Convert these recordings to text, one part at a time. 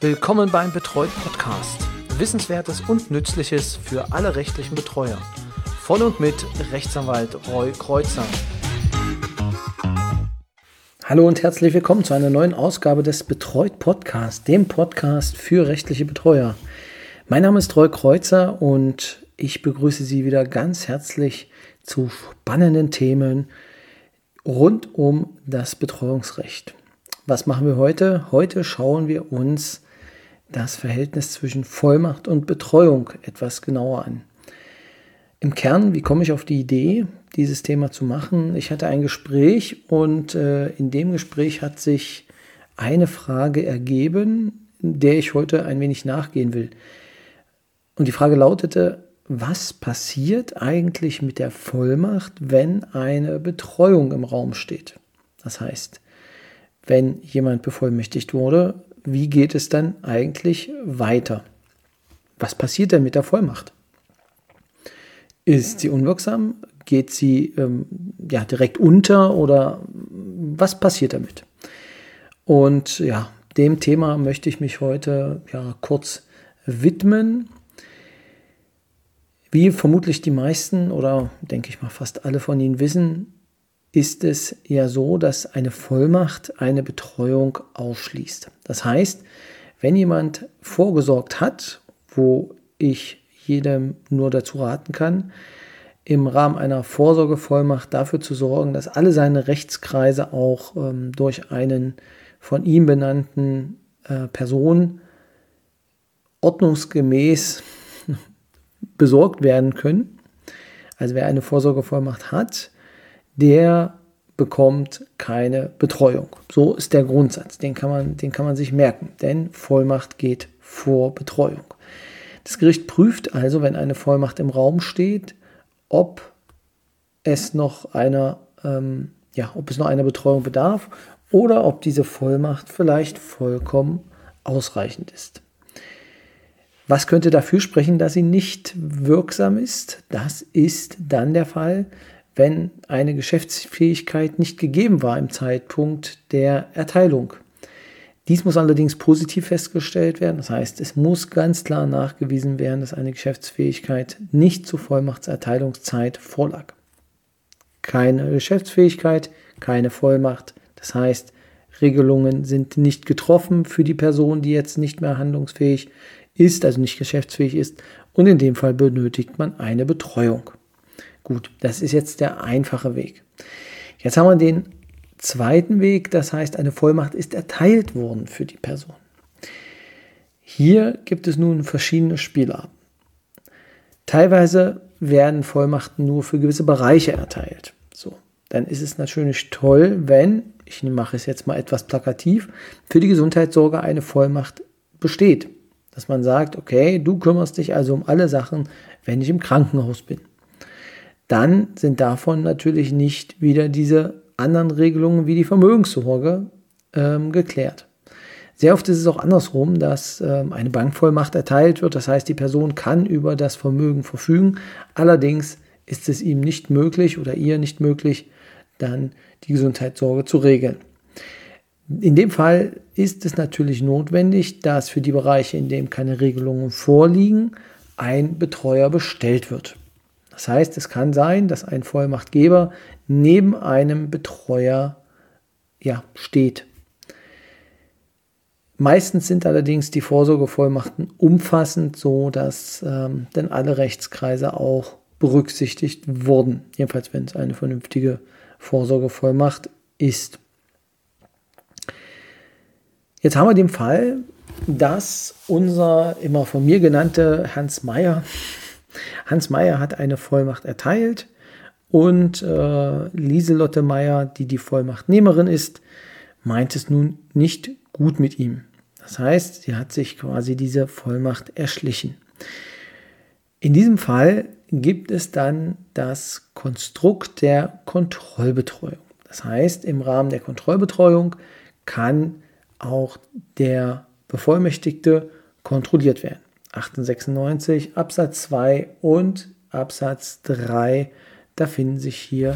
Willkommen beim Betreut Podcast. Wissenswertes und Nützliches für alle rechtlichen Betreuer. Von und mit Rechtsanwalt Roy Kreuzer. Hallo und herzlich willkommen zu einer neuen Ausgabe des Betreut Podcast, dem Podcast für rechtliche Betreuer. Mein Name ist Roy Kreuzer und ich begrüße Sie wieder ganz herzlich zu spannenden Themen rund um das Betreuungsrecht. Was machen wir heute? Heute schauen wir uns das Verhältnis zwischen Vollmacht und Betreuung etwas genauer an. Im Kern, wie komme ich auf die Idee, dieses Thema zu machen? Ich hatte ein Gespräch und in dem Gespräch hat sich eine Frage ergeben, der ich heute ein wenig nachgehen will. Und die Frage lautete: Was passiert eigentlich mit der Vollmacht, wenn eine Betreuung im Raum steht? Das heißt, wenn jemand bevollmächtigt wurde, wie geht es dann eigentlich weiter? Was passiert denn mit der Vollmacht? Ist sie unwirksam? Geht sie direkt unter oder was passiert damit? Und ja, dem Thema möchte ich mich heute kurz widmen. Wie vermutlich die meisten oder denke ich mal fast alle von Ihnen wissen, ist es ja so, dass eine Vollmacht eine Betreuung ausschließt. Das heißt, wenn jemand vorgesorgt hat, wo ich jedem nur dazu raten kann, im Rahmen einer Vorsorgevollmacht dafür zu sorgen, dass alle seine Rechtskreise auch durch einen von ihm benannten Person ordnungsgemäß besorgt werden können. Also wer eine Vorsorgevollmacht hat, der bekommt keine Betreuung. So ist der Grundsatz, den kann man sich merken, denn Vollmacht geht vor Betreuung. Das Gericht prüft also, wenn eine Vollmacht im Raum steht, ob es noch einer Betreuung bedarf oder ob diese Vollmacht vielleicht vollkommen ausreichend ist. Was könnte dafür sprechen, dass sie nicht wirksam ist? Das ist dann der Fall, wenn eine Geschäftsfähigkeit nicht gegeben war im Zeitpunkt der Erteilung. Dies muss allerdings positiv festgestellt werden. Das heißt, es muss ganz klar nachgewiesen werden, dass eine Geschäftsfähigkeit nicht zur Vollmachtserteilungszeit vorlag. Keine Geschäftsfähigkeit, keine Vollmacht. Das heißt, Regelungen sind nicht getroffen für die Person, die jetzt nicht mehr handlungsfähig ist, also nicht geschäftsfähig ist. Und in dem Fall benötigt man eine Betreuung. Gut, das ist jetzt der einfache Weg. Jetzt haben wir den zweiten Weg, das heißt, eine Vollmacht ist erteilt worden für die Person. Hier gibt es nun verschiedene Spielarten. Teilweise werden Vollmachten nur für gewisse Bereiche erteilt. So, dann ist es natürlich toll, wenn, ich mache es jetzt mal etwas plakativ, für die Gesundheitssorge eine Vollmacht besteht. Dass man sagt, okay, du kümmerst dich also um alle Sachen, wenn ich im Krankenhaus bin. Dann sind davon natürlich nicht wieder diese anderen Regelungen wie die Vermögenssorge geklärt. Sehr oft ist es auch andersrum, dass eine Bankvollmacht erteilt wird. Das heißt, die Person kann über das Vermögen verfügen. Allerdings ist es ihm nicht möglich oder ihr nicht möglich, dann die Gesundheitssorge zu regeln. In dem Fall ist es natürlich notwendig, dass für die Bereiche, in denen keine Regelungen vorliegen, ein Betreuer bestellt wird. Das heißt, es kann sein, dass ein Vollmachtgeber neben einem Betreuer steht. Meistens sind allerdings die Vorsorgevollmachten umfassend, so dass dann alle Rechtskreise auch berücksichtigt wurden. Jedenfalls, wenn es eine vernünftige Vorsorgevollmacht ist. Jetzt haben wir den Fall, dass unser immer von mir genannte Hans Meyer hat eine Vollmacht erteilt und Lieselotte Meyer, die die Vollmachtnehmerin ist, meint es nun nicht gut mit ihm. Das heißt, sie hat sich quasi diese Vollmacht erschlichen. In diesem Fall gibt es dann das Konstrukt der Kontrollbetreuung. Das heißt, im Rahmen der Kontrollbetreuung kann auch der Bevollmächtigte kontrolliert werden. 1896 Absatz 2 und Absatz 3, da finden sich hier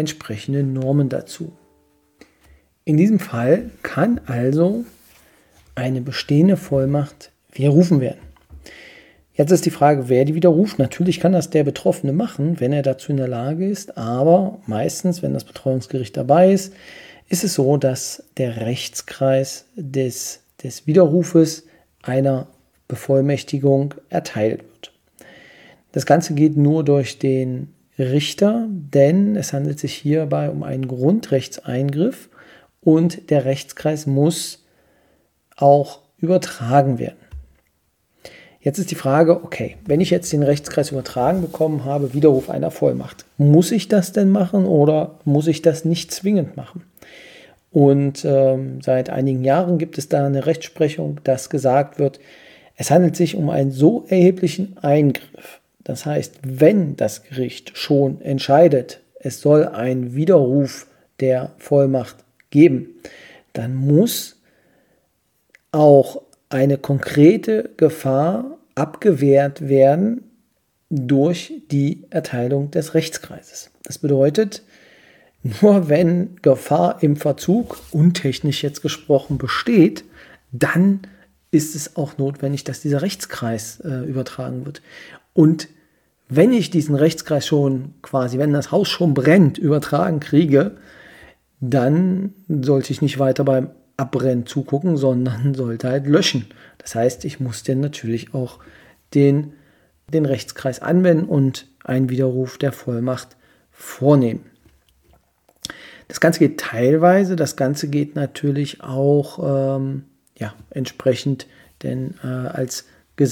entsprechende Normen dazu. In diesem Fall kann also eine bestehende Vollmacht widerrufen werden. Jetzt ist die Frage, wer die widerruft. Natürlich kann das der Betroffene machen, wenn er dazu in der Lage ist, aber meistens, wenn das Betreuungsgericht dabei ist, ist es so, dass der Rechtskreis des Widerrufes einer Bevollmächtigung erteilt wird. Das Ganze geht nur durch den Richter, denn es handelt sich hierbei um einen Grundrechtseingriff und der Rechtskreis muss auch übertragen werden. Jetzt ist die Frage, okay, wenn ich jetzt den Rechtskreis übertragen bekommen habe, Widerruf einer Vollmacht, muss ich das denn machen oder muss ich das nicht zwingend machen? Und seit einigen Jahren gibt es da eine Rechtsprechung, dass gesagt wird, es handelt sich um einen so erheblichen Eingriff. Das heißt, wenn das Gericht schon entscheidet, es soll einen Widerruf der Vollmacht geben, dann muss auch eine konkrete Gefahr abgewehrt werden durch die Erteilung des Rechtskreises. Das bedeutet, nur wenn Gefahr im Verzug, untechnisch jetzt gesprochen, besteht, dann ist es auch notwendig, dass dieser Rechtskreis übertragen wird. Und wenn ich diesen Rechtskreis schon quasi, wenn das Haus schon brennt, übertragen kriege, dann sollte ich nicht weiter beim Abbrennen zugucken, sondern sollte halt löschen. Das heißt, ich muss dann natürlich auch den Rechtskreis anwenden und einen Widerruf der Vollmacht vornehmen. Das Ganze geht teilweise, das Ganze geht natürlich auch entsprechend denn als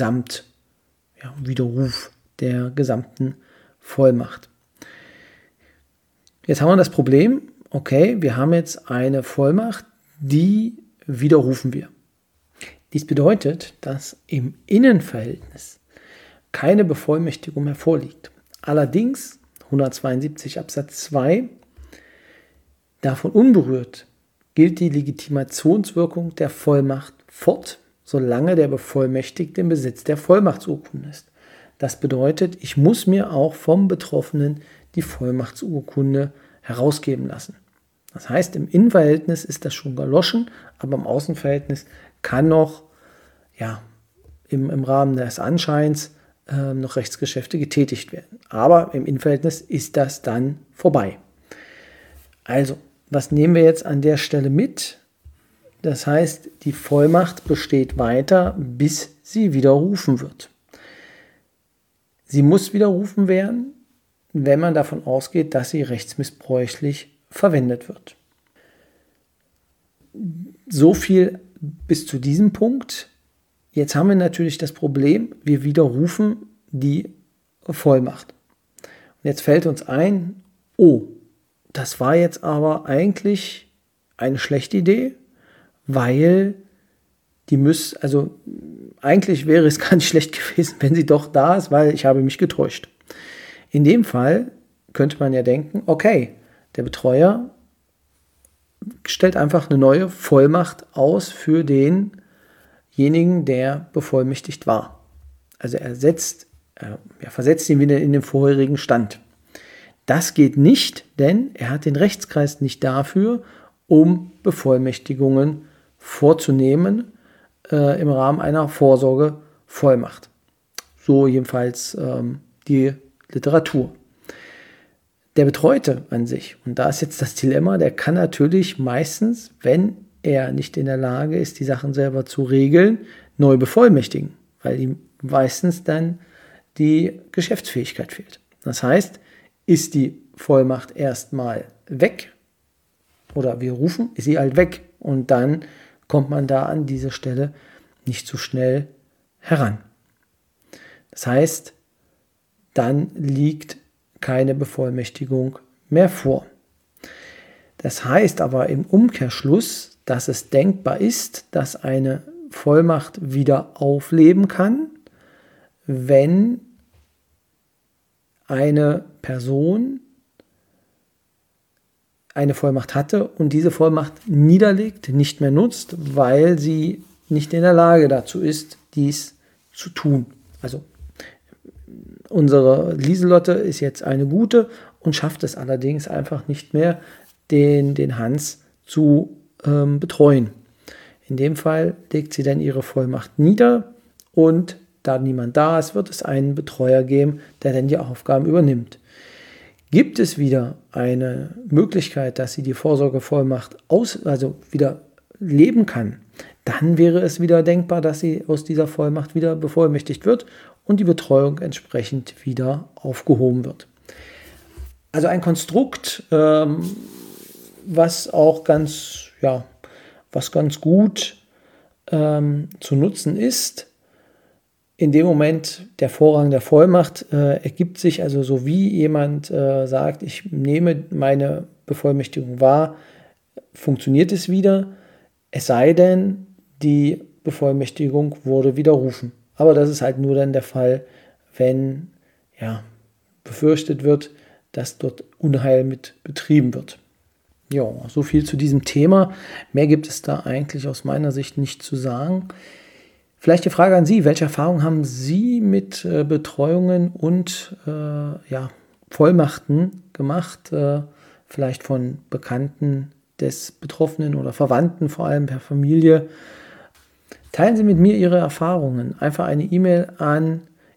Widerruf der gesamten Vollmacht. Jetzt haben wir das Problem, okay, wir haben jetzt eine Vollmacht, die widerrufen wir. Dies bedeutet, dass im Innenverhältnis keine Bevollmächtigung mehr vorliegt. Allerdings, 172 Absatz 2, davon unberührt gilt die Legitimationswirkung der Vollmacht fort, solange der Bevollmächtigte im Besitz der Vollmachtsurkunde ist. Das bedeutet, ich muss mir auch vom Betroffenen die Vollmachtsurkunde herausgeben lassen. Das heißt, im Innenverhältnis ist das schon erloschen, aber im Außenverhältnis kann noch im Rahmen des Anscheins noch Rechtsgeschäfte getätigt werden. Aber im Innenverhältnis ist das dann vorbei. Also, was nehmen wir jetzt an der Stelle mit? Das heißt, die Vollmacht besteht weiter, bis sie widerrufen wird. Sie muss widerrufen werden, wenn man davon ausgeht, dass sie rechtsmissbräuchlich verwendet wird. So viel bis zu diesem Punkt. Jetzt haben wir natürlich das Problem, wir widerrufen die Vollmacht. Und jetzt fällt uns ein, das war jetzt aber eigentlich eine schlechte Idee, weil eigentlich wäre es gar nicht schlecht gewesen, wenn sie doch da ist, weil ich habe mich getäuscht. In dem Fall könnte man ja denken, okay, der Betreuer stellt einfach eine neue Vollmacht aus für denjenigen, der bevollmächtigt war. Also er versetzt ihn wieder in den vorherigen Stand. Das geht nicht, denn er hat den Rechtskreis nicht dafür, um Bevollmächtigungen vorzunehmen im Rahmen einer Vorsorgevollmacht. So jedenfalls die Literatur. Der Betreute an sich, und da ist jetzt das Dilemma, der kann natürlich meistens, wenn er nicht in der Lage ist, die Sachen selber zu regeln, neu bevollmächtigen, weil ihm meistens dann die Geschäftsfähigkeit fehlt. Das heißt, ist die Vollmacht erstmal weg oder wir rufen, ist sie halt weg und dann kommt man da an diese Stelle nicht so schnell heran. Das heißt, dann liegt keine Bevollmächtigung mehr vor. Das heißt aber im Umkehrschluss, dass es denkbar ist, dass eine Vollmacht wieder aufleben kann, wenn eine Person eine Vollmacht hatte und diese Vollmacht niederlegt, nicht mehr nutzt, weil sie nicht in der Lage dazu ist, dies zu tun. Also unsere Lieselotte ist jetzt eine gute und schafft es allerdings einfach nicht mehr, den Hans zu betreuen. In dem Fall legt sie dann ihre Vollmacht nieder und da niemand da ist, wird es einen Betreuer geben, der dann die Aufgaben übernimmt. Gibt es wieder eine Möglichkeit, dass sie die Vorsorgevollmacht wieder leben kann, dann wäre es wieder denkbar, dass sie aus dieser Vollmacht wieder bevollmächtigt wird und die Betreuung entsprechend wieder aufgehoben wird. Also ein Konstrukt, was auch ganz gut zu nutzen ist. In dem Moment der Vorrang der Vollmacht ergibt sich also so, wie jemand sagt, ich nehme meine Bevollmächtigung wahr, funktioniert es wieder, es sei denn, die Bevollmächtigung wurde widerrufen. Aber das ist halt nur dann der Fall, wenn befürchtet wird, dass dort Unheil mit betrieben wird. Ja, so viel zu diesem Thema. Mehr gibt es da eigentlich aus meiner Sicht nicht zu sagen. Vielleicht die Frage an Sie, welche Erfahrungen haben Sie mit Betreuungen und Vollmachten gemacht? Vielleicht von Bekannten des Betroffenen oder Verwandten, vor allem per Familie. Teilen Sie mit mir Ihre Erfahrungen. Einfach eine E-Mail an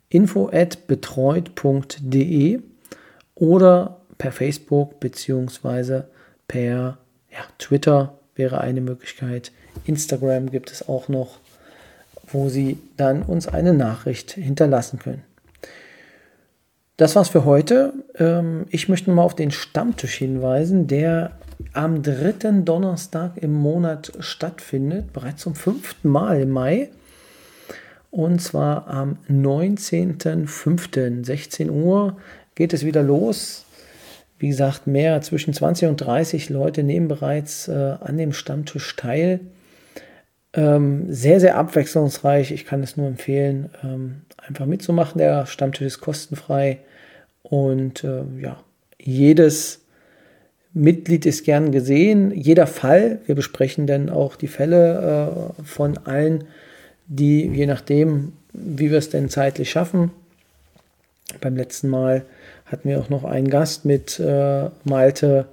info@betreut.de oder per Facebook bzw. per Twitter wäre eine Möglichkeit. Instagram gibt es auch noch, wo Sie dann uns eine Nachricht hinterlassen können. Das war's für heute. Ich möchte mal auf den Stammtisch hinweisen, der am 3. Donnerstag im Monat stattfindet, bereits zum 5. Mal im Mai. Und zwar am 19.05. 16 Uhr geht es wieder los. Wie gesagt, zwischen 20 und 30 Leute nehmen bereits an dem Stammtisch teil. Sehr, sehr abwechslungsreich. Ich kann es nur empfehlen, einfach mitzumachen. Der Stammtisch ist kostenfrei und jedes Mitglied ist gern gesehen. Jeder Fall, wir besprechen dann auch die Fälle von allen, die, je nachdem, wie wir es denn zeitlich schaffen. Beim letzten Mal hatten wir auch noch einen Gast mit Malte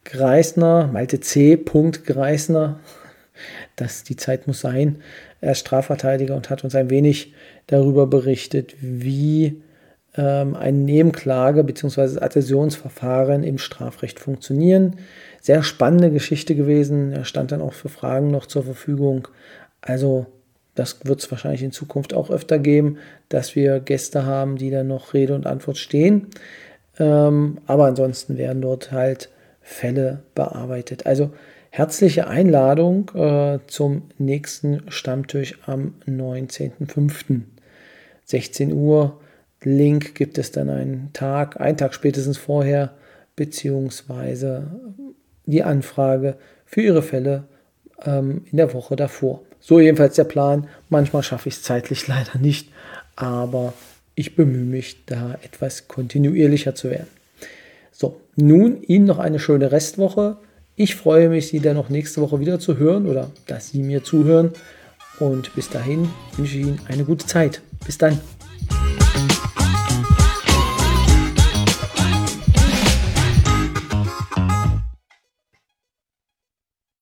C. Greisner. Die Zeit muss sein. Er ist Strafverteidiger und hat uns ein wenig darüber berichtet, wie eine Nebenklage bzw. Adhäsionsverfahren im Strafrecht funktionieren. Sehr spannende Geschichte gewesen. Er stand dann auch für Fragen noch zur Verfügung. Also das wird es wahrscheinlich in Zukunft auch öfter geben, dass wir Gäste haben, die dann noch Rede und Antwort stehen. Aber ansonsten werden dort halt Fälle bearbeitet. Also herzliche Einladung zum nächsten Stammtisch am 19.05. 16 Uhr. Link gibt es dann einen Tag spätestens vorher, beziehungsweise die Anfrage für Ihre Fälle in der Woche davor. So jedenfalls der Plan. Manchmal schaffe ich es zeitlich leider nicht, aber ich bemühe mich, da etwas kontinuierlicher zu werden. So, nun Ihnen noch eine schöne Restwoche. Ich freue mich, Sie dann noch nächste Woche wieder zu hören oder dass Sie mir zuhören. Und bis dahin wünsche ich Ihnen eine gute Zeit. Bis dann.